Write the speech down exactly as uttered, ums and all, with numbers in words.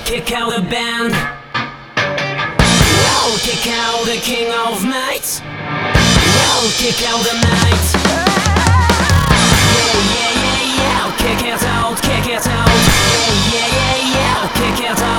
kick out the band. I'll kick out the king of nights. I'll kick out the night. Yeah, yeah, yeah, yeah. I'll kick it out, kick it out. Yeah, yeah, yeah, yeah. I'll kick it out.